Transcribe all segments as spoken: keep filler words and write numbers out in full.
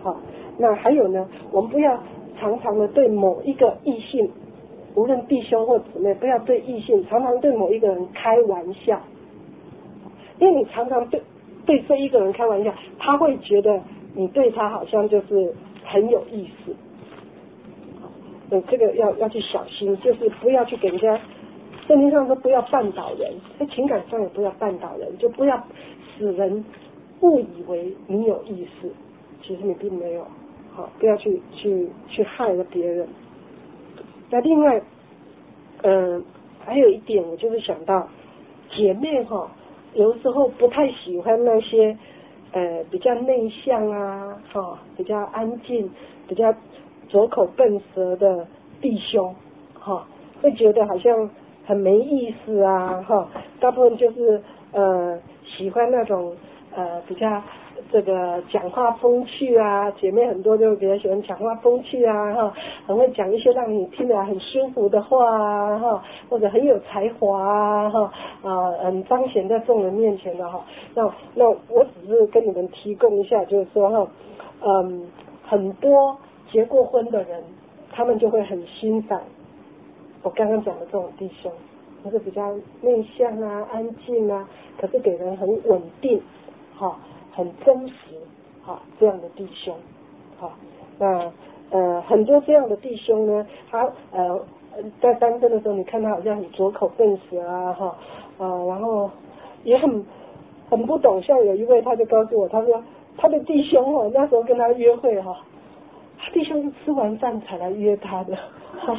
好，那还有呢，我们不要常常的对某一个异性，无论弟兄或姊妹，不要对异性常常对某一个人开玩笑，因为你常常对对这一个人开玩笑，他会觉得你对他好像就是很有意思。嗯，这个要要去小心，就是不要去给人家，圣经上说不要绊倒人，在情感上也不要绊倒人，就不要使人误以为你有意思，其实你并没有。好，不要去去去害了别人。那另外，嗯、呃，还有一点，我就是想到姐妹哈，有时候不太喜欢那些呃比较内向啊，哈，比较安静，比较左口笨舌的弟兄，哈，会觉得好像很没意思啊，哈，大部分就是呃喜欢那种呃比较这个讲话风趣啊，姐妹很多就比较喜欢讲话风趣啊，哈，很会讲一些让你听起来很舒服的话啊，哈，或者很有才华啊，哈，啊，很彰显在众人面前的哈。那那我只是跟你们提供一下，就是说哈，嗯，很多结过婚的人，他们就会很欣赏我刚刚讲的这种弟兄，就是比较内向啊、安静啊，可是给人很稳定，哈，很真实，哈，这样的弟兄，哈，那呃很多这样的弟兄呢，他呃在单身的时候，你看他好像很左口笨舌啊，哈啊、呃，然后也很很不懂，像有一位他就告诉我，他说他的弟兄哦，那时候跟他约会哈。他弟兄是吃完饭才来约他的，然后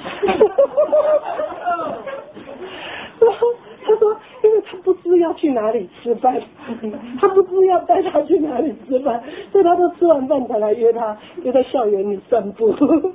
他说，因为他不知要去哪里吃饭，他不知要带他去哪里吃饭，所以他都吃完饭才来约他，就在校园里散步。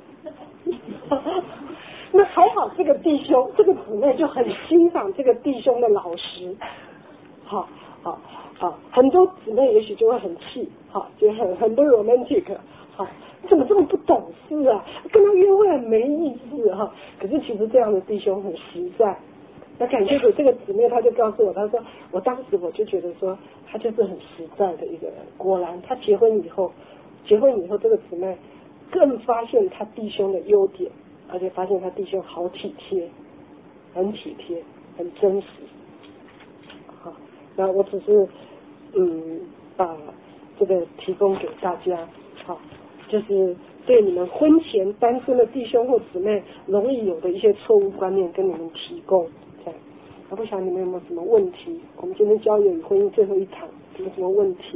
那还好，这个弟兄，这个姊妹就很欣赏这个弟兄的老实，好好好，很多姊妹也许就会很气，好，就很很多 romantic， 好。怎么这么不懂事啊？跟他约会很没意思哈、啊。可是其实这样的弟兄很实在。那感谢主，这个姊妹她就告诉我，她说我当时我就觉得说她就是很实在的一个人。果然，她结婚以后，结婚以后这个姊妹更发现她弟兄的优点，而且发现她弟兄好体贴，很体贴，很真实。好，那我只是嗯把这个提供给大家，好。就是对你们婚前单身的弟兄或姊妹容易有的一些错误观念跟你们提供，这样。我不晓得你们有没有什么问题？我们今天交友与婚姻最后一堂，有什么问题？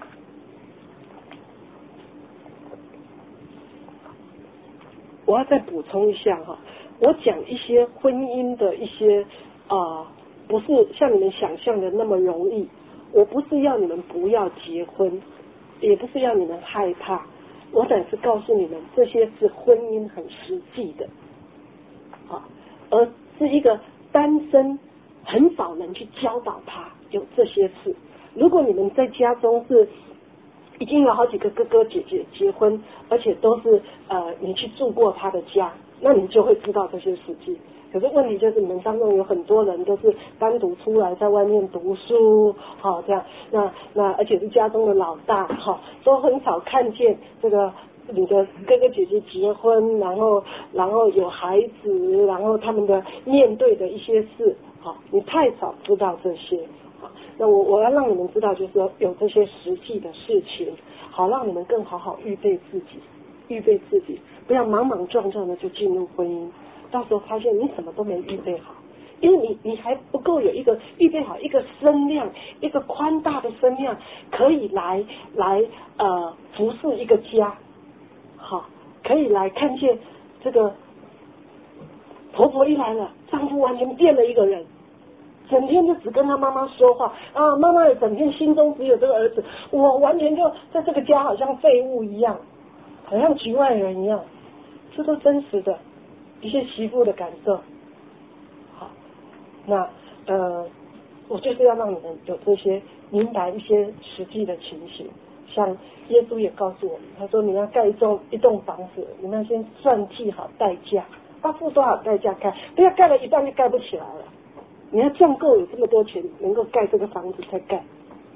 我要再补充一下哈，我讲一些婚姻的一些啊、呃，不是像你们想象的那么容易。我不是要你们不要结婚，也不是要你们害怕。我只是告诉你们，这些是婚姻很实际的，啊，而是一个单身很少能去教导他有这些事。如果你们在家中是已经有好几个哥哥姐姐结婚，而且都是呃你去住过他的家，那你就会知道这些实际。可是问题就是你们当中有很多人都是单独出来在外面读书，好、哦、这样，那那而且是家中的老大，好、哦、都很少看见这个你的哥哥姐姐结婚，然后然后有孩子，然后他们的面对的一些事，好、哦，你太少知道这些，好、哦，那我我要让你们知道，就是说有这些实际的事情，好让你们更好好预备自己，预备自己，不要莽莽撞撞的就进入婚姻。到时候发现你什么都没预备好，因为你你还不够有一个预备好一个身量，一个宽大的身量，可以来来呃服侍一个家，好，可以来看见这个婆婆一来了，丈夫完全变了一个人，整天就只跟他妈妈说话啊，妈妈也整天心中只有这个儿子，我完全就在这个家好像废物一样，好像局外人一样，这都真实的。一些媳妇的感受，好，那呃，我就是要让你们有这些明白一些实际的情形。像耶稣也告诉我们，他说你要盖一栋一栋房子，你们要先算计好代价，要付多少代价盖，不要盖了一半就盖不起来了。你要赚够有这么多钱，能够盖这个房子才盖。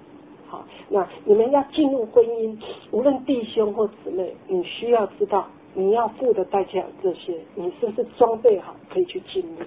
好，那你们要进入婚姻，无论弟兄或姊妹，你需要知道你要付的代价有这些，你是不是装备好可以去进入？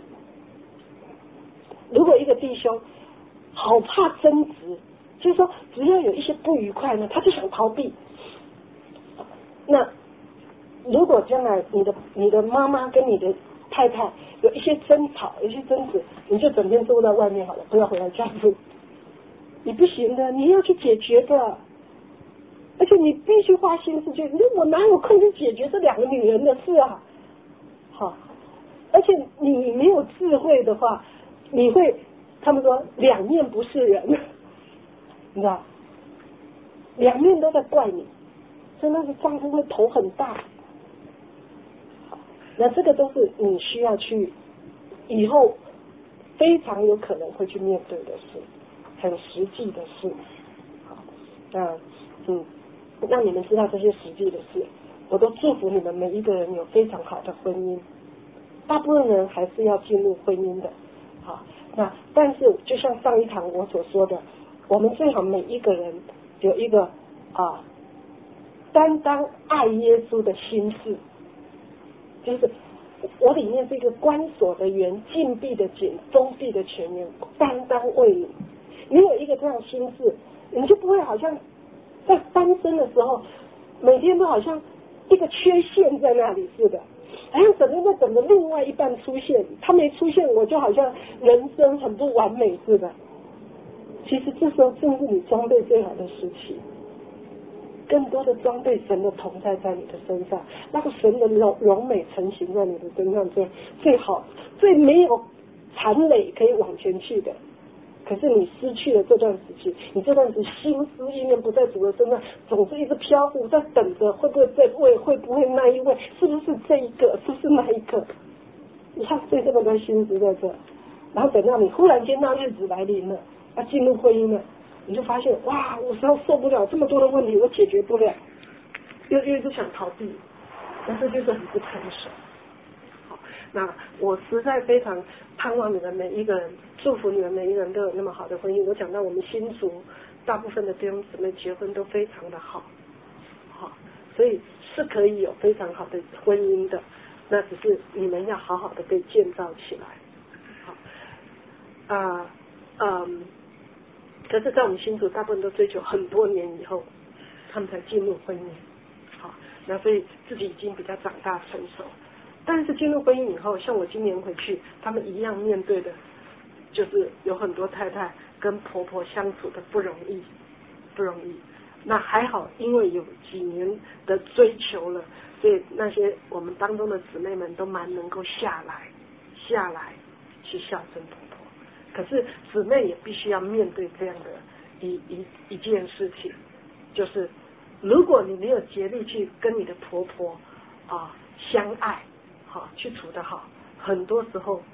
如果一个弟兄好怕争执，就是说只要有一些不愉快呢，他就想逃避。那如果将来你的你的妈妈跟你的太太有一些争吵，有一些争执，你就整天坐在外面好了，不要回来家住。你不行的，你要去解决的，而且你必须花心思去。我哪有空去解决这两个女人的事啊？好，而且你没有智慧的话，你会他们说两面不是人，你知道，两面都在怪你，所以那个丈夫会头很大。好，那这个都是你需要去以后非常有可能会去面对的事。很实际的事，好，那嗯，让你们知道这些实际的事，我都祝福你们每一个人有非常好的婚姻。大部分人还是要进入婚姻的，好，那但是就像上一堂我所说的，我们最好每一个人有一个啊，担当爱耶稣的心事，就是我里面是一个关锁的园，禁闭的井，封闭的泉源，担当为你。你有一个这样的心事，你就不会好像在单身的时候，每天都好像一个缺陷在那里似的，好像整天在等着另外一半出现，他没出现，我就好像人生很不完美似的。其实这时候正是你装备最好的时期，更多的装备神的同在在你的身上，那个神的荣荣美成型在你的身上最最好，最没有残累可以往前去的。可是你失去了这段时期，你这段时心思意念不在主的身上，总是一直飘忽，在等着会不会这位，会不会那一位，是不是这一个，是不是那一个？你看，费这么多心思在这，然后等到你忽然间那日子来临了，要进入婚姻了，你就发现哇，我实在受不了这么多的问题，我解决不了，又又一直想逃避，那这就是很不成熟。那我实在非常盼望你们每一个人，祝福你们每一个人都有那么好的婚姻。我讲到我们新族大部分的弟兄姊妹结婚都非常的好，好，所以是可以有非常好的婚姻的，那只是你们要好好的被建造起来。好，啊、呃，嗯，可是在我们新族大部分都追求很多年以后，他们才进入婚姻。好，那所以自己已经比较长大成熟。但是进入婚姻以后，像我今年回去，他们一样面对的，就是有很多太太跟婆婆相处的不容易，不容易。那还好，因为有几年的追求了，所以那些我们当中的姊妹们都蛮能够下来，下来去孝顺婆婆。可是姊妹也必须要面对这样的一一一件事情，就是如果你没有竭力去跟你的婆婆啊相爱。好，去处得好，很多时候，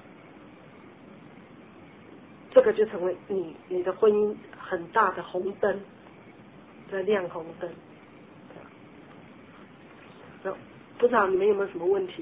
这个就成为你你的婚姻很大的红灯，在亮红灯。不知道你们有没有什么问题？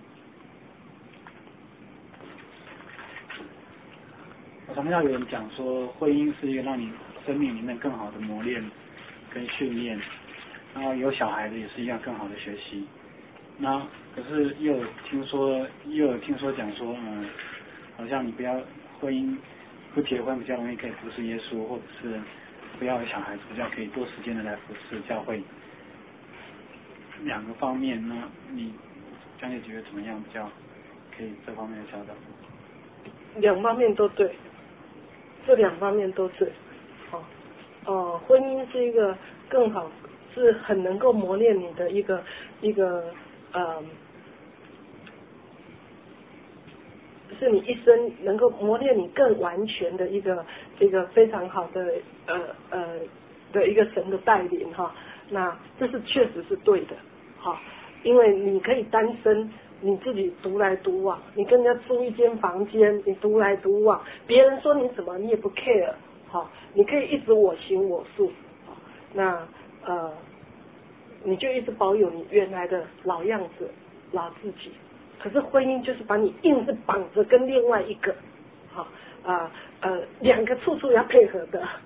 我常常有人讲说，婚姻是一个让你生命里面更好的磨练跟训练，然后有小孩子也是一样更好的学习。那可是又有听说，又有听说讲说，嗯，好像你不要婚姻不结婚比较容易可以服侍耶稣，或者是不要有小孩子比较可以多时间的来服侍教会。两个方面呢，你江姐觉得怎么样比较可以这方面的教导？ 两方面都对，这两方面都对。哦哦，婚姻是一个更好，是很能够磨练你的一个一个。呃，是你一生能够磨练你更完全的一个一个非常好的呃呃的一个神的带领哈。那这是确实是对的哈，因为你可以单身，你自己独来独往，你跟人家租一间房间，你独来独往，别人说你什么你也不 care 哈，你可以一直我行我素。那呃。你就一直保有你原来的老样子、老自己。可是婚姻就是把你硬是绑着跟另外一个，好啊呃两个处处要配合的，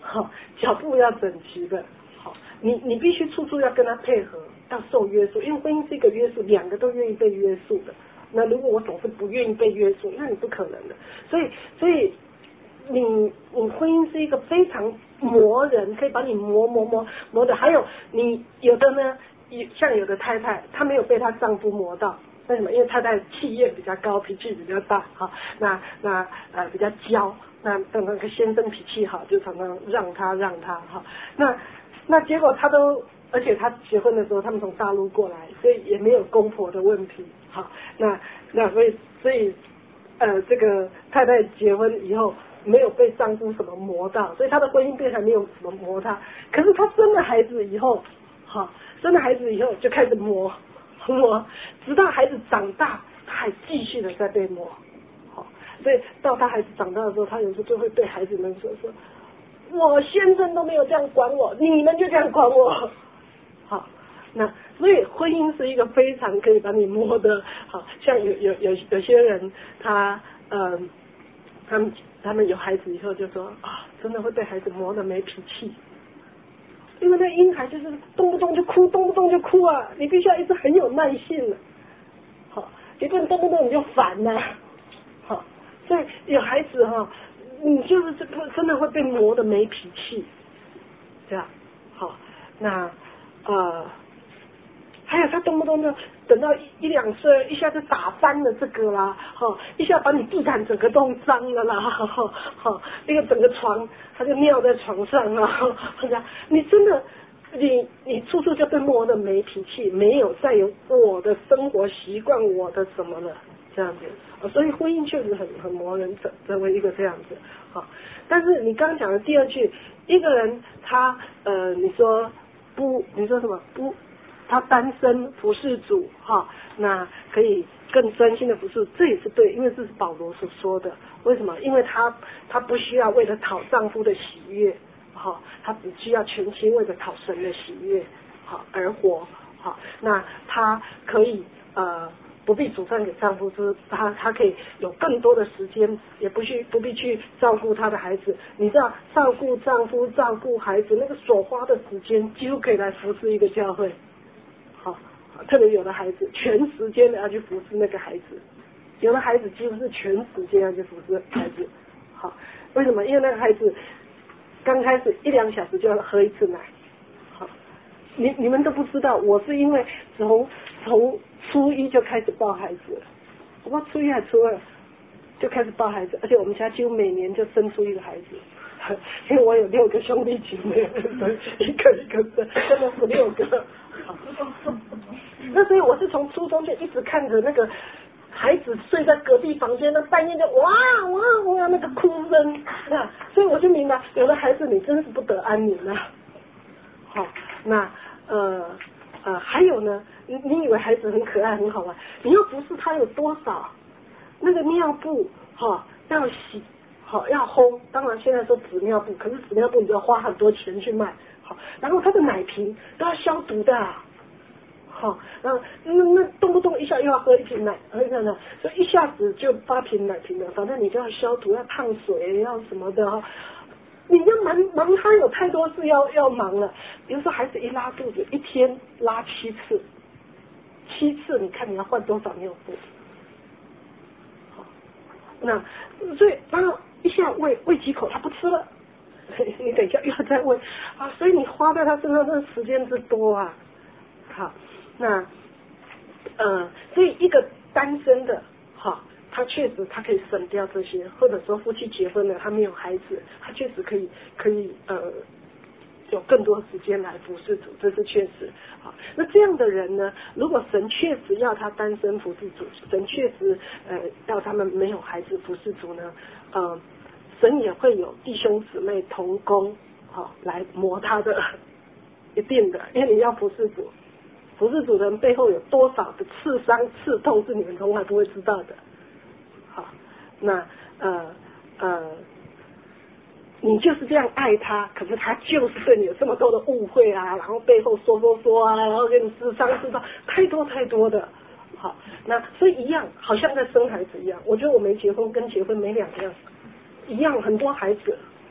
好，脚步要整齐的，好，你你必须处处要跟他配合，要受约束，因为婚姻是一个约束，两个都愿意被约束的。那如果我总是不愿意被约束，那你不可能的。所以，所以你你婚姻是一个非常磨人，可以把你磨磨磨磨的。还有你有的呢，像有的太太，她没有被她丈夫磨到。为什么？因为太太气焰比较高，脾气比较大，哈，那那呃比较娇，那那那个先生脾气好，就常常让他让他哈，那那结果他都，而且他结婚的时候，他们从大陆过来，所以也没有公婆的问题，哈，那那所以所以呃这个太太结婚以后没有被丈夫什么磨到，所以她的婚姻变成没有什么磨她，可是她生了孩子以后，哈，生了孩子以后就开始磨。磨，直到孩子长大，他还继续的在被磨，好，所以到他孩子长大的时候，他有时候就会对孩子们说说，我先生都没有这样管我，你们就这样管我，好，那所以婚姻是一个非常可以把你磨的，好像有有有有些人他呃，他们他们有孩子以后就说啊，真的会被孩子磨得没脾气。因为那婴孩就是动不动就哭，动不动就哭啊！你必须要一直很有耐性的，好，你不能动不动你就烦呐、啊，好，所以有孩子哈、哦，你就是这个真的会被磨得没脾气，这样，好，那呃，还有他动不动就等到一一两岁，一下就打翻了这个啦，哈，一下把你地毯整个弄脏了啦，哈哈，哈，那个整个床他就尿在床上啊，好像你真的，你你处处就被磨得没脾气，没有再有我的生活习惯，我的什么了，这样子，所以婚姻确实很很磨人，成成为一个这样子，好，但是你刚刚讲的第二句，一个人他呃，你说不，你说什么不？他单身服侍主哈，那可以更专心的服侍，这也是对，因为这是保罗所说的。为什么？因为他他不需要为了讨丈夫的喜悦，哈，他只需要全心为了讨神的喜悦，好而活，好，那他可以呃不必煮饭给丈夫吃，他他可以有更多的时间，也不需不必去照顾他的孩子。你知道，照顾丈夫、照顾孩子，那个所花的时间几乎可以来服侍一个教会。好，特别有的孩子全时间的要去服侍那个孩子，有的孩子几乎是全时间要去服侍孩子。好，为什么？因为那个孩子刚开始一两小时就要喝一次奶。好，你你们都不知道，我是因为从从初一就开始抱孩子了，我初一还初二就开始抱孩子，而且我们家几乎每年就生出一个孩子。因为我有六个兄弟姐妹，一个一个的，真的是六个。那所以我是从初中就一直看着那个孩子睡在隔壁房间，那半夜就哇哇哇那个哭声，那所以我就明白，有的孩子你真是不得安宁啊。好，那呃呃还有呢，你你以为孩子很可爱很好玩，你又不是他有多少那个尿布哈、哦、要洗。好，要烘，当然现在说纸尿布，可是纸尿布你就要花很多钱去买。好，然后它的奶瓶都要消毒的、啊。好，然后那那动不动一下又要喝一瓶奶，喝一瓶奶，所以一下子就八瓶奶瓶了。反正你就要消毒，要烫水，要什么的哈。你要忙忙，他有太多事要要忙了。比如说孩子一拉肚子，一天拉七次，七次，你看你要换多少尿布？好，那所以然后。一下喂喂几口他不吃了，你等一下又要再喂啊，所以你花在他身上的时间之多啊。好，那呃，所以一个单身的哈，他确实他可以省掉这些，或者说夫妻结婚了他没有孩子，他确实可以可以呃有更多时间来服侍主，这是确实。好，那这样的人呢，如果神确实要他单身服侍主，神确实呃要他们没有孩子服侍主呢，呃。神也会有弟兄姊妹同工，好、哦、来磨他的，一定的，因为你要服侍主，服侍主人背后有多少的刺伤、刺痛是你们从来不会知道的。好，那呃呃，你就是这样爱他，可是他就是对你有这么多的误会啊，然后背后说说说啊，然后给你刺伤刺伤，太多太多的。好，那所以一样，好像在生孩子一样，我觉得我没结婚跟结婚没两样。一样很多孩子，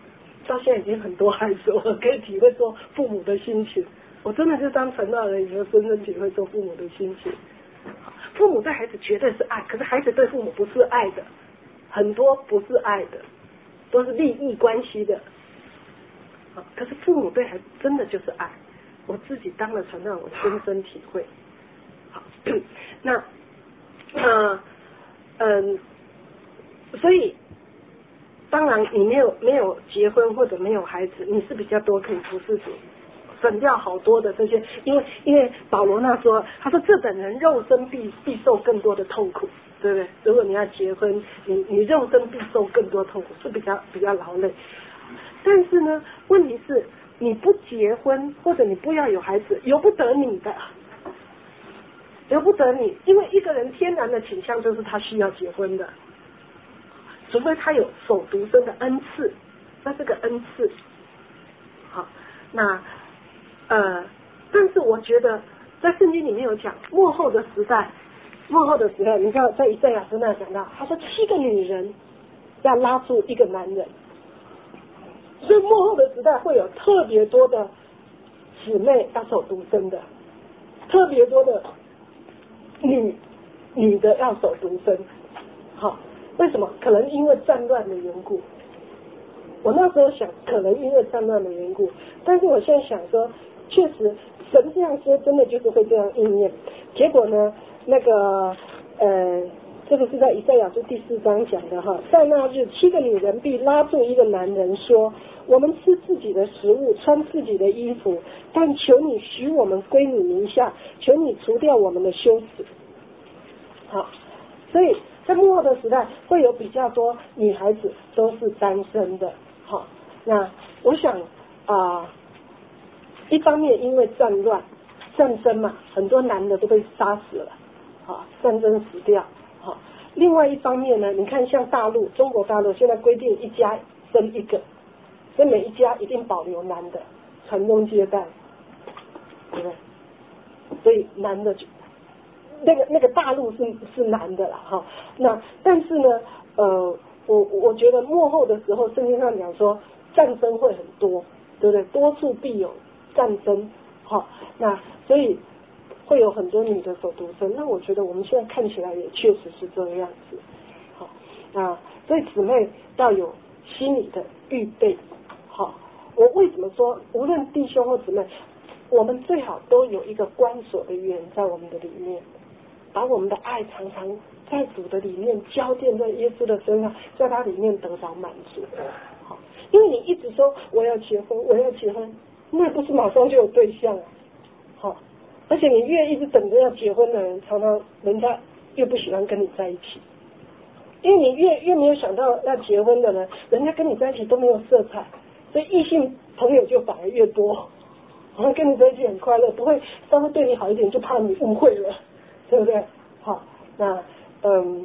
到现在已经很多孩子，我可以体会做父母的心情。我真的就当成大人以后，深深体会做父母的心情。父母对孩子绝对是爱，可是孩子对父母不是爱的，很多不是爱的，都是利益关系的。可是父母对孩子真的就是爱，我自己当了传道人，我深深体会。好，那呃嗯，所以当然你没有没有结婚或者没有孩子，你是比较多可以服侍主，省掉好多的这些，因为因为保罗那说，他说这等人肉身必必受更多的痛苦，对不对？如果你要结婚，你你肉身必受更多痛苦，是比较比较劳累。但是呢，问题是你不结婚或者你不要有孩子，由不得你的，由不得你，因为一个人天然的倾向就是他需要结婚的，除非他有守独身的恩赐，那这个恩赐，好，那呃，但是我觉得在圣经里面有讲，末后的时代，末后的时代，你知道在以赛亚书那讲到，他说七个女人要拉住一个男人。所以末后的时代会有特别多的姊妹要守独身的，特别多的女女的要守独身。好，为什么？可能因为战乱的缘故。我那时候想，可能因为战乱的缘故，但是我现在想说，确实神这样说，真的就是会这样应验。结果呢，那个呃。这个是在以赛亚书第四章讲的哈，在那日，七个女人必拉住一个男人说：“我们吃自己的食物，穿自己的衣服，但求你许我们归你名下，求你除掉我们的羞耻。”好，所以在末后的时代，会有比较多女孩子都是单身的。好，那我想啊、呃，一方面因为战乱、战争嘛，很多男的都被杀死了，好，战争死掉。好，另外一方面呢，你看像大陆，中国大陆现在规定一家生一个，所以每一家一定保留男的，传宗接代，对不对？所以男的就那个那个大陆是是男的啦，哈。那但是呢，呃，我我觉得末后的时候，圣经上讲说战争会很多，对不对？多处必有战争，好，那所以。会有很多女的守独身，那我觉得我们现在看起来也确实是这个样子。好，那所以姊妹要有心理的预备。好，我为什么说无论弟兄或姊妹，我们最好都有一个关锁的园在我们的里面，把我们的爱常常在主的里面浇奠在耶稣的身上，在他里面得到满足。好，因为你一直说我要结婚，我要结婚，那不是马上就有对象啊？好。而且你越一直等着要结婚的人，常常人家越不喜欢跟你在一起，因为你越越没有想到要结婚的人，人家跟你在一起都没有色彩，所以异性朋友就反而越多，好像跟你在一起很快乐，不会稍微对你好一点就怕你误会了，对不对？好，那嗯，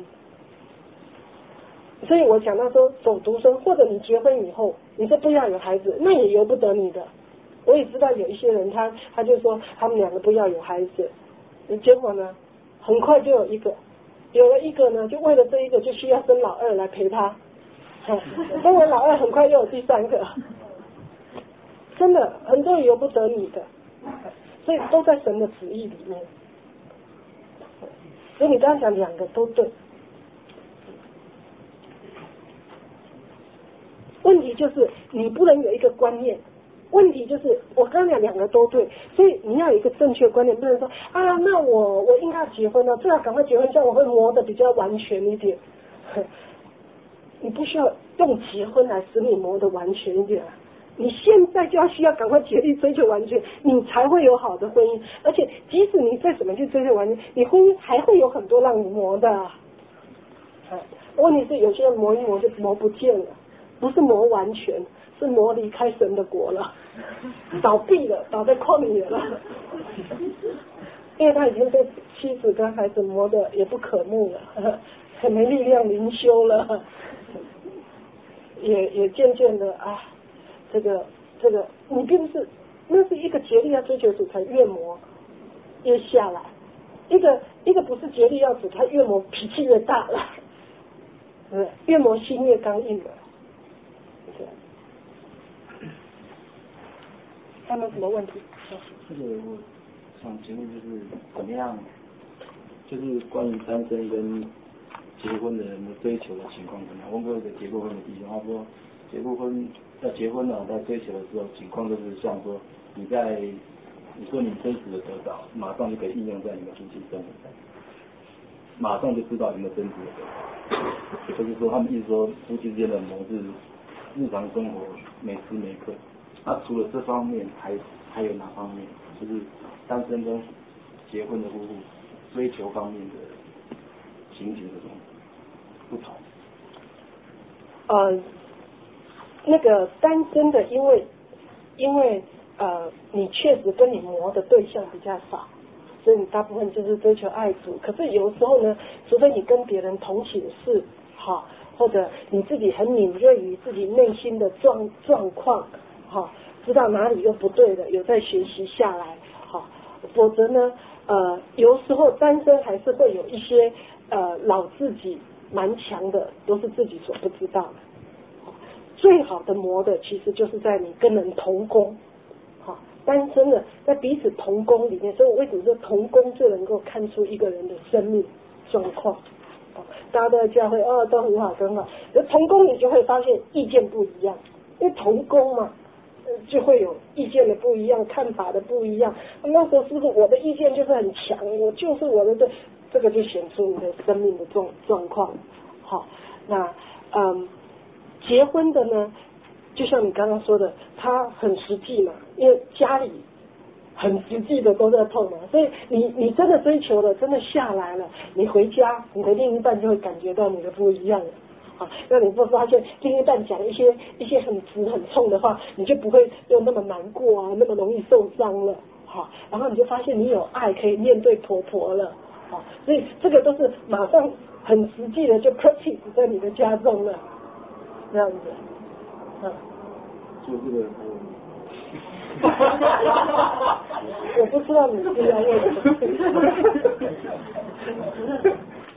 所以我讲到说走独身，或者你结婚以后，你说不要有孩子，那也由不得你的。我也知道有一些人他他就说他们两个不要有孩子，结果呢很快就有一个，有了一个呢就为了这一个就需要生老二来陪他，生完老二很快又有第三个，真的很多人由不得你的，所以都在神的旨意里面。所以你刚刚讲两个都对，问题就是你不能有一个观念。问题就是我刚刚讲两个都对，所以你要有一个正确观念，不能说啊，那我我应该要结婚了，最好赶快结婚，这样我会磨得比较完全一点。你不需要用结婚来使你磨得完全一点啊！你现在就要需要赶快竭力追求完全，你才会有好的婚姻。而且即使你再怎么去追求完全，你婚姻还会有很多让你磨的啊。问题是有些人磨一磨就磨不见了，不是磨完全。是磨离开神的国了，倒闭了，倒在旷野了，因为他已经被妻子跟孩子磨得也不可慕了，很没力量灵修了，也也渐渐的啊，这个这个你并不是，那是一个竭力要追求主才越磨越下来，一个一个不是竭力要主，他越磨脾气越大了，对，越磨心越刚硬了。 还有没有什么问题？ 这个我想请问就是怎么样，就是关于单身跟结婚的人的追求的情况怎么样？我有一个结过婚的弟兄，他说结过婚要结婚了，在追求的时候情况就是像说你在你说你真实的得到，马上就可以应用在你的夫妻生活上，马上就知道你们真实的得到。就是说他们意思说夫妻之间的模式，日常生活每时每刻。那除了这方面，还还有哪方面？就是单身跟结婚的夫妇追求方面的情形这种不同。 呃，那个单身的，因为因为呃，你确实跟你磨的对象比较少，所以你大部分就是追求爱主。可是有时候呢，除非你跟别人同寝室，哈，或者你自己很敏锐于自己内心的状状况。好，知道哪里又不对的，有在学习下来，好，否则呢，呃，有时候单身还是会有一些呃老自己蛮强的，都是自己所不知道的。最好的磨的其实就是在你跟人同工，好，单身的在彼此同工里面，所以我为什么说同工最能够看出一个人的生命状况？大家都在教会哦，都很好，很好，而同工你就会发现意见不一样，因为同工嘛。就会有意见的不一样，看法的不一样。那时候师傅，我的意见就是很强，我就是我的对，这个就显出你的生命的状状况。好，那嗯，结婚的呢，就像你刚刚说的，他很实际嘛，因为家里很实际的都在碰嘛，所以你你真的追求了，真的下来了，你回家，你的另一半就会感觉到你的不一样了。啊，那你会发现另一半讲一些一些很直很冲的话，你就不会又那么难过啊，那么容易受伤了。好，然后你就发现你有爱可以面对婆婆了。好，所以这个都是马上很实际的就 practice 在你的家中了，这样子。嗯， 就这个我不知道你是要问什么。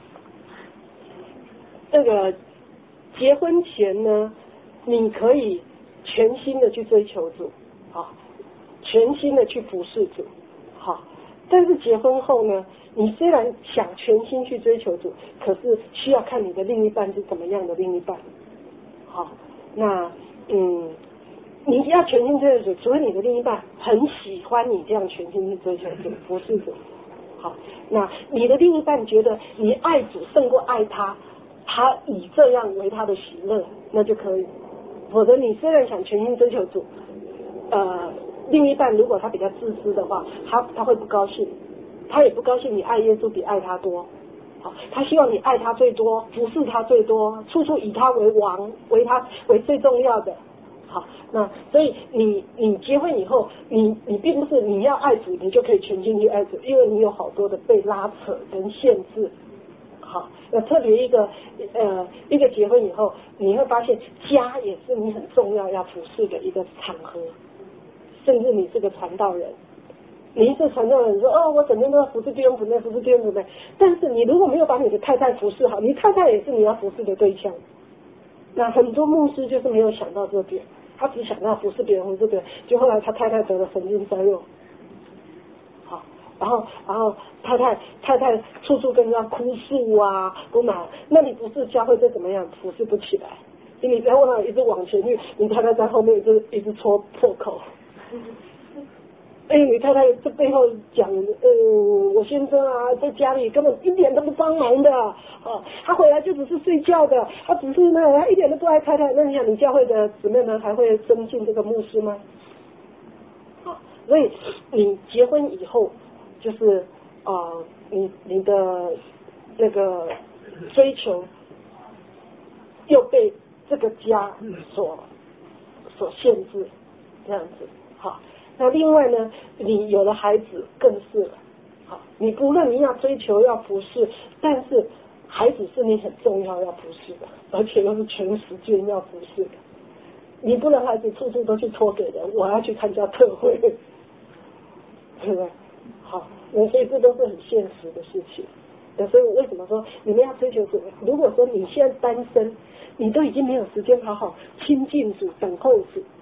这个结婚前呢，你可以全心的去追求主，好，全心的去服侍主，好。但是结婚后呢，你虽然想全心去追求主，可是需要看你的另一半是怎么样的另一半，好。那嗯，你要全心追求主，除非你的另一半很喜欢你这样全心去追求主、服侍主，好。那你的另一半觉得你爱主胜过爱他。他以这样为他的喜乐，那就可以。否则你虽然想全心追求主，呃，另一半如果他比较自私的话，他他会不高兴，他也不高兴你爱耶稣比爱他多。好，他希望你爱他最多，服侍他最多，处处以他为王，为他为最重要的。好，那所以你你结婚以后，你你并不是你要爱主，你就可以全心去爱主，因为你有好多的被拉扯跟限制。好，那特别一个呃一个结婚以后，你会发现家也是你很重要要服侍的一个场合，甚至你是个传道人，你是传道人说哦，我整天都要服侍弟兄姊妹，服侍弟兄姊妹，但是你如果没有把你的太太服侍好，你太太也是你要服侍的对象。那很多牧师就是没有想到这点，他只想到服侍别人，服侍别人，就后来他太太得了神经衰弱。好，然后，然后太太太太处处跟人家哭诉啊，不满，那你不是教会这怎么样，服侍不起来。你不要问他一直往前去，你太太在后面一直一直戳破口。哎，你太太这背后讲，呃，我先生啊，在家里根本一点都不帮忙的，哦，他回来就只是睡觉的，他只是那他一点都不爱太太。那你想，你教会的姊妹们还会尊敬这个牧师吗？好，所以你结婚以后。就是呃，你你的那个追求又被这个家所所限制，这样子。好，那另外呢，你有了孩子更是了。好，你不论你要追求要服侍，但是孩子是你很重要要服侍的，而且又是全时间要服侍的。你不能孩子处处都去托给人，我要去参加特会，对不对？好，所以这都是很现实的事情。所以我为什么说你们要追求主？如果说你现在单身，你都已经没有时间好好亲近主、等候主，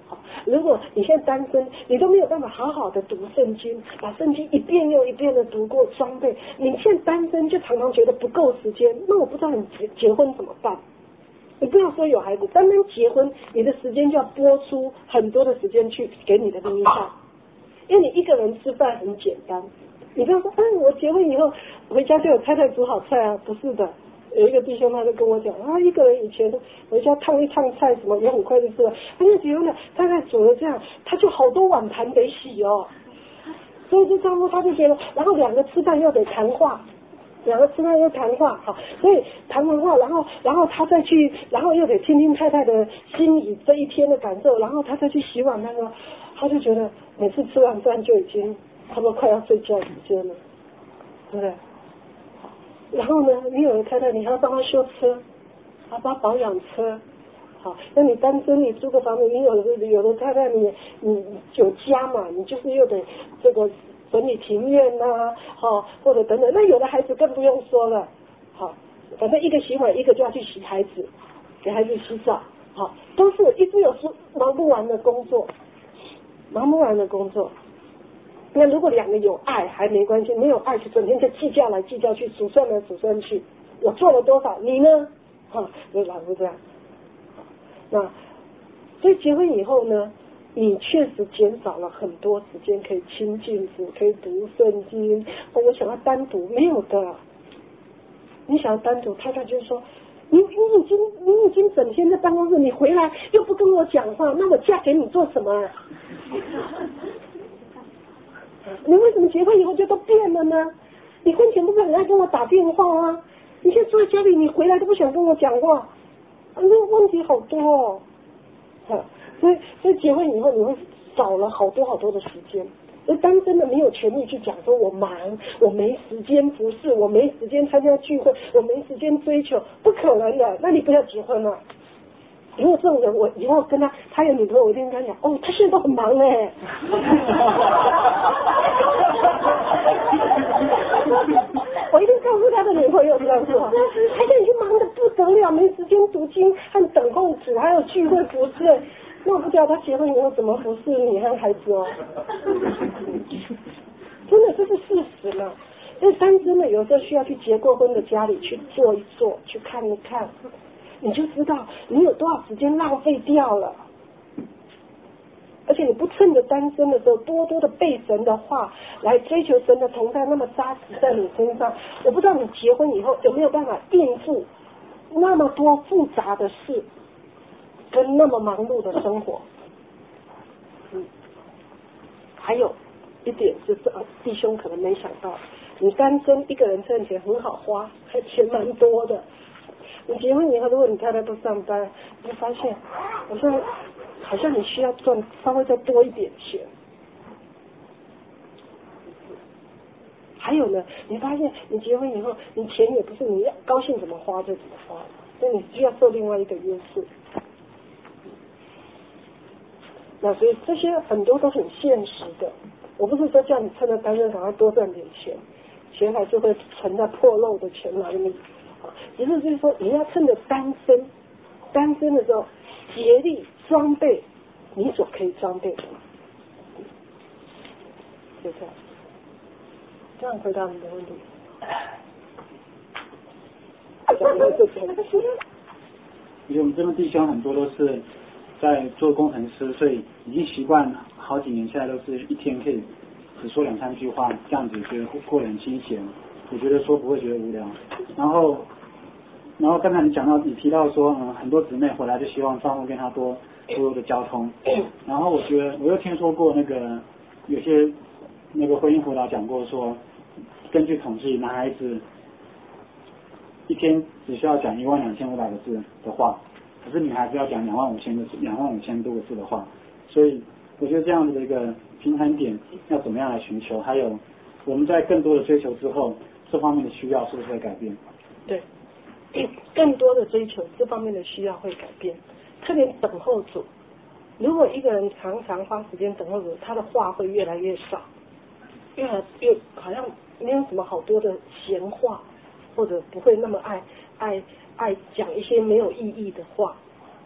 好，如果你现在单身，你都没有办法好好的读圣经，把圣经一遍又一遍的读过装备，你现在单身就常常觉得不够时间，那我不知道你结结婚怎么办？你不要说有孩子，单单结婚，你的时间就要拨出很多的时间去给你的另一半，因为你一个人吃饭很简单，你不要说，嗯，我结婚以后回家就有太太煮好菜啊，不是的。有一个弟兄他就跟我讲，啊，一个人以前回家烫一烫菜什么也很快就吃了，他就结婚了，太太煮了这样，他就好多碗盘得洗哦，所以就这样他就觉得，然后两个吃饭又得谈话，两个吃饭又谈话，好，所以谈完话，然后然后他再去，然后又得听听太太的心里这一天的感受，然后他再去洗碗那个，他就觉得每次吃完饭就已经差不多快要睡觉时间了，对不对？然后呢，你有的太太，你还要帮她修车，还要帮她保养车，好，那你单身，你租个房子，你有的有的太太你，你你有家嘛，你就是又得这个整理庭院呐、啊，好，或者等等。那有的孩子更不用说了，好，反正一个洗碗，一个就要去洗孩子，给孩子洗澡，好，都是一直有忙不完的工作，忙不完的工作。那如果两个有爱还没关系，没有爱就整天就计较来计较去，数算来数算去，我做了多少，你呢？哈，就老是这样。那所以结婚以后呢，你确实减少了很多时间可以亲近主，可以读圣经。哦，我想要单独，没有的。你想要单独，太太就说，你你已经你已经整天在办公室，你回来又不跟我讲话，那我嫁给你做什么啊？你为什么结婚以后就都变了呢？你婚前不是很爱跟我打电话啊？你现在坐在家里，你回来都不想跟我讲话，啊，那问题好多哦。啊，所以所以结婚以后你会少了好多好多的时间。而单身的没有权利去讲说我忙，我没时间服侍，我没时间参加聚会，我没时间追求，不可能的。那你不要结婚了。如果这种人，我以后跟他，他有女朋友，我一定跟他讲，哦，他现在都很忙嘞。我一定告诉他的女朋友这样说，他现在已经忙得不得了，没时间读经和等候主，还有聚会服侍。那我不知道他结婚以后怎么服侍你和孩子哦。真的，这是事实嘛。所以单身的有时候需要去结过婚的家里去坐一坐，去看一看。你就知道你有多少时间浪费掉了，而且你不趁着单身的时候多多的背神的话来追求神的同在，那么扎实在你身上。我不知道你结婚以后有没有办法应付那么多复杂的事跟那么忙碌的生活。嗯，还有一点就是弟兄可能没想到，你单身一个人挣钱很好花，还钱蛮多的。你结婚以后，如果你太太不上班，你会发现好像好像你需要赚稍微再多一点钱。还有呢，你发现你结婚以后，你钱也不是你要高兴怎么花就怎么花，所以你需要受另外一个约束。那所以这些很多都很现实的。我不是说叫你趁着单身赶快多赚点钱，钱还是会存在破漏的钱哪里。只是就是说，你要趁着单身，单身的时候竭力装备你所可以装备的，就这样。这样回答你的问题。 因为我们这边弟兄很多都是在做工程师，所以已经习惯好几年下来都是一天可以只说两三句话，这样子觉得过得很清闲。我觉得说不会觉得无聊。然后，然后刚才你讲到，你提到说，嗯，很多姊妹回来就希望丈夫跟她多多的交通。然后我觉得我又听说过那个有些那个婚姻辅导讲过说，根据统计，男孩子一天只需要讲一万两千五百个字的话，可是女孩子要讲两万五千个字，两万五千多个字的话。所以我觉得这样子的一个平衡点要怎么样来寻求？还有我们在更多的追求之后，这方面的需要是不是会改变？ 对，更多的追求这方面的需要会改变。特别等候主，如果一个人常常花时间等候主，他的话会越来越少，越来越好像没有什么好多的闲话，或者不会那么爱爱爱讲一些没有意义的话。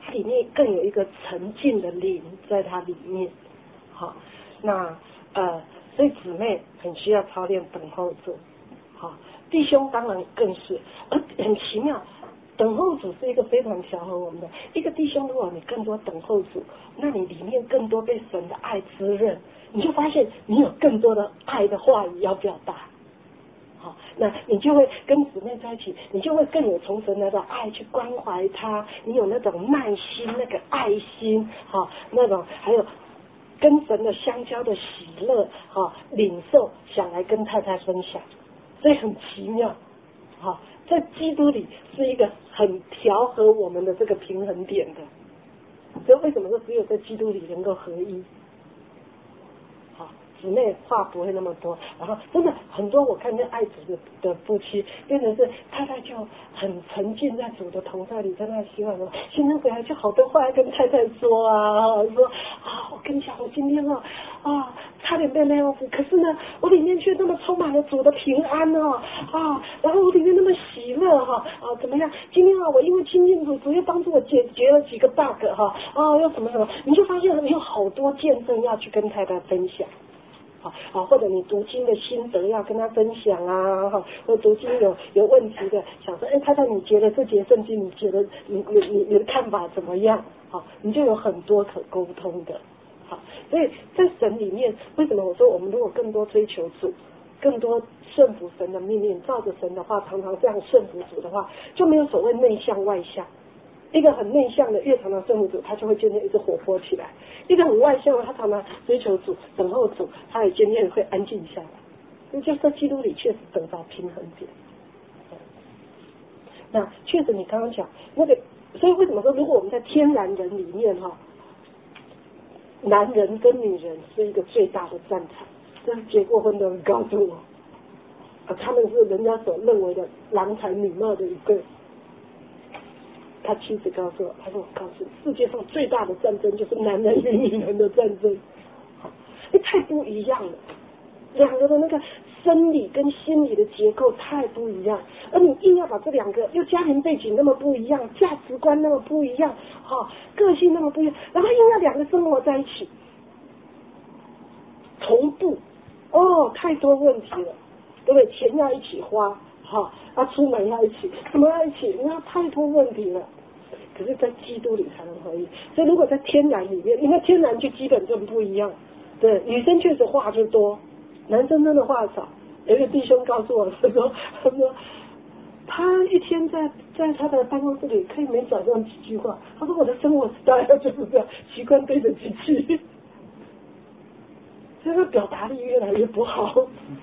它里面更有一个沉静的灵在它里面。好，那呃，所以姊妹很需要操练等候主。好，弟兄当然更是，而很奇妙。等候主是一个非常调和我们的一个弟兄，如果你更多等候主，那你里面更多被神的爱滋润，你就发现你有更多的爱的话语要表达。好，那你就会跟姊妹在一起，你就会更有从神来的爱去关怀他，你有那种耐心、那个爱心，好，那种还有跟神的相交的喜乐，好，领受想来跟太太分享，所以很奇妙，好。在基督里是一个很调和我们的这个平衡点的，所以为什么说只有在基督里能够合一？好，姊妹话不会那么多，然后真的很多我看见爱主的的夫妻，变成是太太就很沉浸在主的同在里，在那希望说，先生回来就好多话要跟太太说啊，说啊，我跟你讲，我今天哦啊差点被那样子，可是呢，我里面却那么充满了主的平安哦啊，然后我里面那么喜乐哈啊，怎么样？今天啊，我因为亲近主，主又帮助我解决了几个 bug 哈啊，又什么什么，你就发现你有好多见证要去跟太太分享。啊啊，或者你读经的心得要跟他分享啊，哈，或读经有有问题的，想说，哎，太太，你觉得这节圣经，你觉得你你你你的看法怎么样？好，你就有很多可沟通的。好，所以在神里面，为什么我说我们如果更多追求主，更多顺服神的命令，照着神的话，常常这样顺服主的话，就没有所谓内向外向。一个很内向的，越常常顺服主，他就会渐渐一直活泼起来；一个很外向的，他常常追求主、等候主，他也渐渐会安静下来。所以就在基督里确实得到平衡点。那确实你刚刚讲那个，所以为什么说如果我们在天然人里面哈，男人跟女人是一个最大的战场，这是结过婚的人告诉我，啊，他们是人家所认为的郎才女貌的一对。他妻子告诉我，他说我告诉你，世界上最大的战争就是男人与女人的战争，这太不一样了，两个的那个生理跟心理的结构太不一样，而你硬要把这两个又家庭背景那么不一样，价值观那么不一样，哈、哦，个性那么不一样，然后硬要两个生活在一起，同步，哦，太多问题了，对不对？钱要一起花。好，啊，出门要一起，什么要一起？那太多问题了。可是，在基督里才能合一。所以，如果在天然里面，因为天然就基本就不一样。对，女生确实话就多，男生真的话少。有一个弟兄告诉我，他说，他说，他一天在在他的办公室里可以没讲这样几句话。他说，我的生活 style 就是这样，习惯对着机器，所以他表达力越来越不好。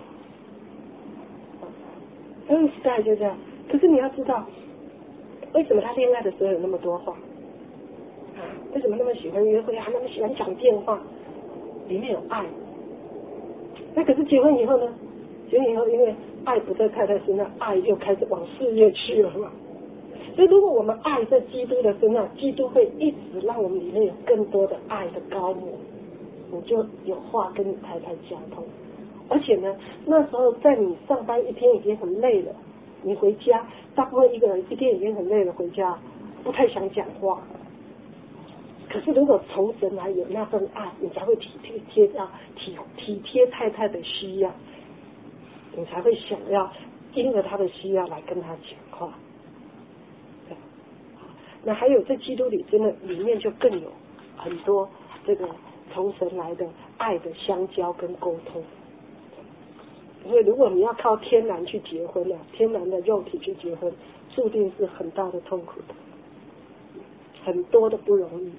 那个时代就这样，可是你要知道，为什么他恋爱的时候有那么多话？啊，为什么那么喜欢约会啊？那么喜欢讲电话？里面有爱。那可是结婚以后呢？结婚以后，因为爱不在太太身上，爱又开始往事业去了嘛。所以，如果我们爱在基督的身上，基督会一直让我们里面有更多的爱的高模，你就有话跟你太太交通。而且呢，那时候在你上班一天已经很累了，你回家，大部分一个人一天已经很累了，回家不太想讲话。可是如果从神来有那份爱，你才会体贴贴到体体贴太太的需要，你才会想要因着他的需要来跟他讲话。那还有在基督里，真的里面就更有很多这个从神来的爱的相交跟沟通。因为如果你要靠天然去结婚了，天然的肉体去结婚，注定是很大的痛苦的，很多的不容易。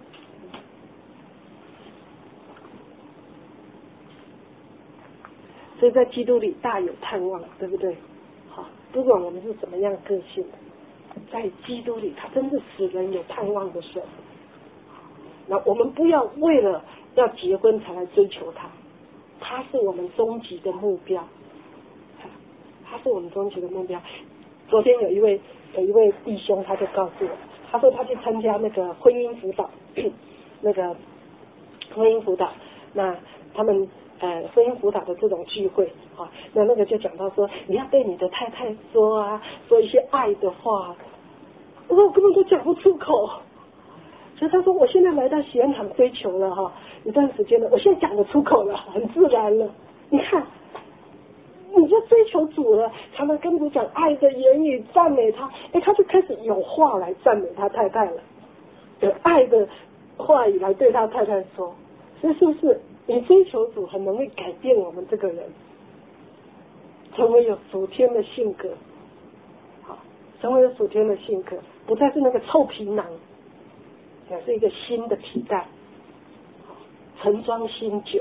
所以在基督里大有盼望，对不对？好，不管我们是怎么样个性，在基督里，他真是使人有盼望的神。那我们不要为了要结婚才来追求他。他是我们终极的目标，他是我们终极的目标。昨天有一位有一位弟兄，他就告诉我，他说他去参加那个婚姻辅导，那个婚姻辅导，那他们呃婚姻辅导的这种聚会啊，那那个就讲到说，你要对你的太太说啊，说一些爱的话。我说我根本都讲不出口， 所以他说我现在来到喜恩堂追求了哈，一段时间了，我现在讲得出口了，很自然了。你看，你就追求主了，常常跟主讲爱的言语赞美他，哎，他就开始有话来赞美他太太了，有爱的话语来对他太太说。所以是不是你追求主很容易改变我们这个人，成为有属天的性格，好，成为有属天的性格，不再是那个臭皮囊，也是一个新的皮带，盛装新酒，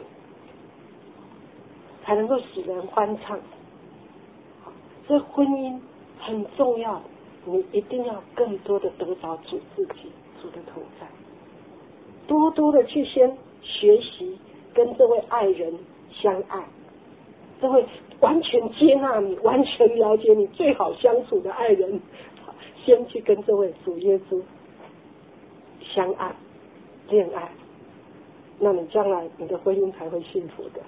才能够使人欢畅。所以婚姻很重要，你一定要更多的得着主自己，主的同在，多多的去先学习跟这位爱人相爱，这会完全接纳你，完全了解你，最好相处的爱人，先去跟这位主耶稣相爱恋爱，那你将来你的婚姻才会幸福的。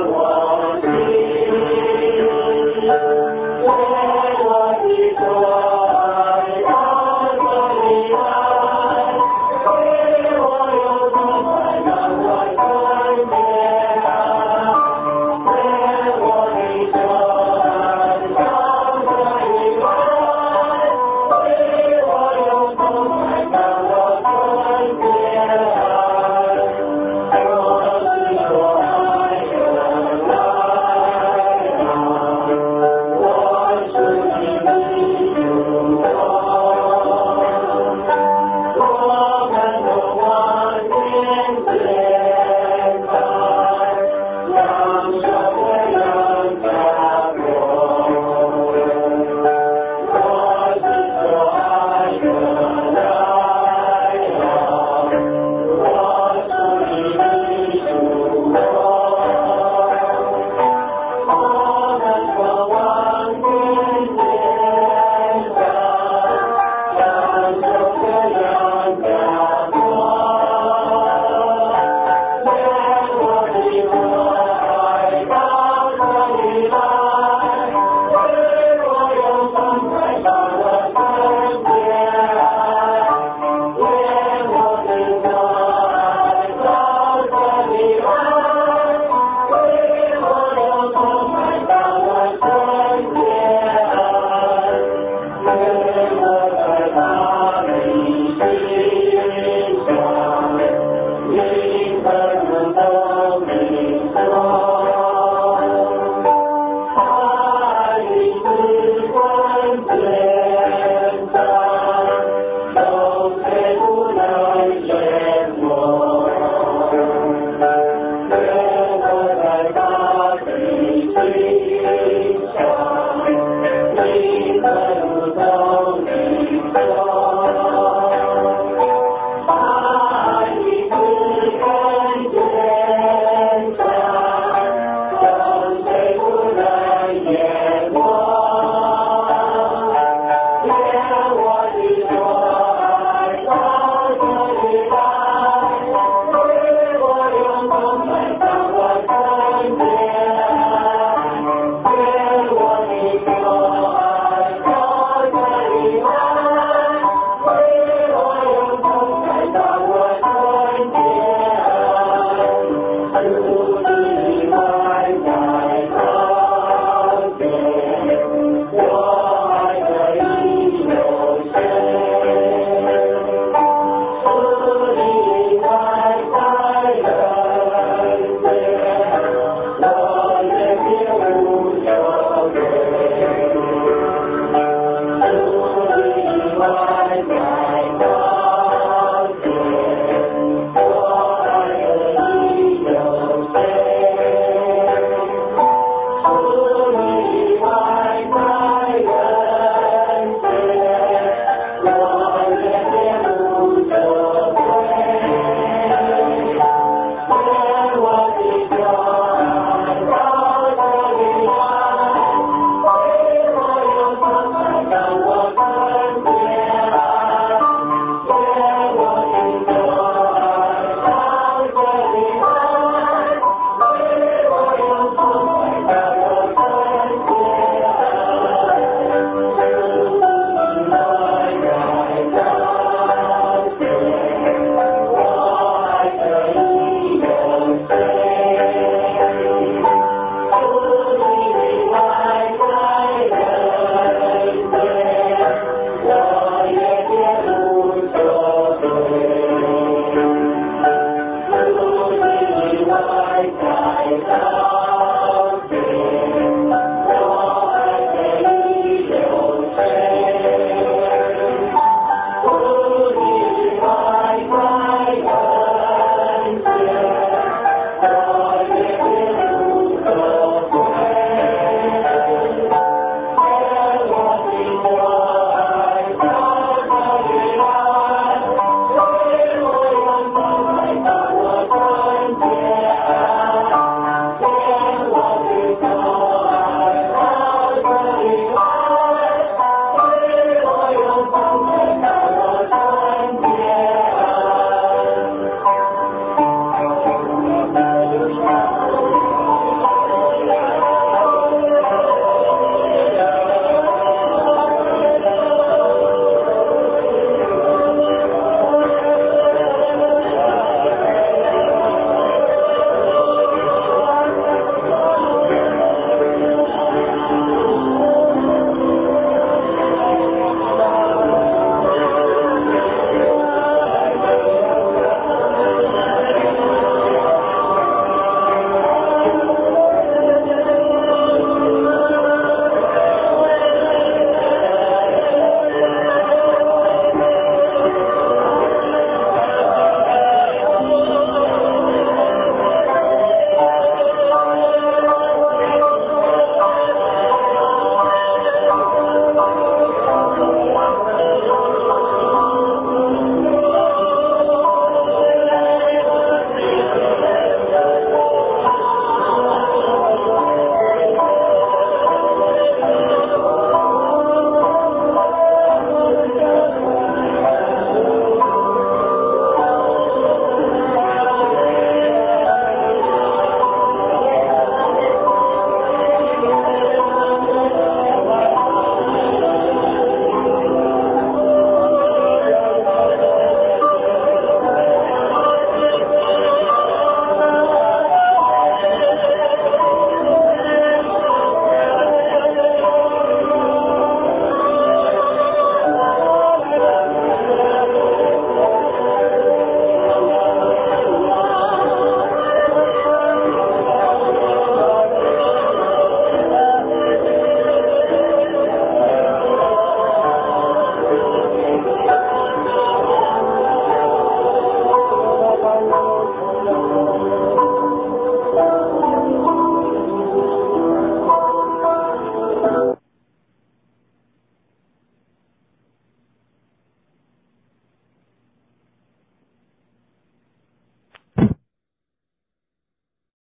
我的